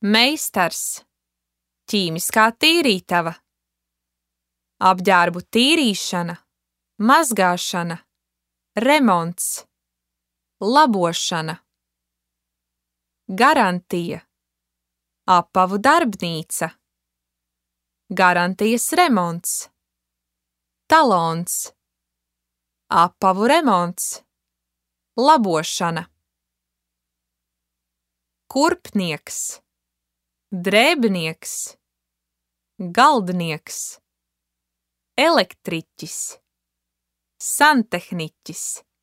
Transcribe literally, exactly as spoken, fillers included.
Meistars, ķīmiskā tīrītava, apģērbu tīrīšana, mazgāšana, remonts, labošana, garantija, apavu darbnīca, garantijas remonts, talons, apavu remonts, labošana, kurpnieks, drēbnieks, galdnieks, elektriķis, santehniķis.